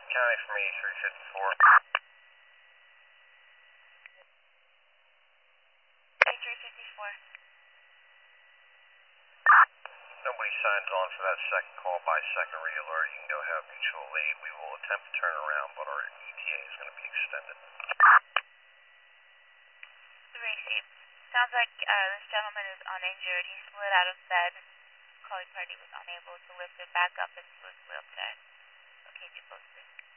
County from 8354. 8354. Nobody signs on for that second call by secondary alert. You can go have mutual aid. We will attempt to turn around, but our ETA is going to be extended. 3-8. Sounds like this gentleman is uninjured. He slid out of bed. Calling party was unable to lift him back up into his wheelchair. Okay, you posted.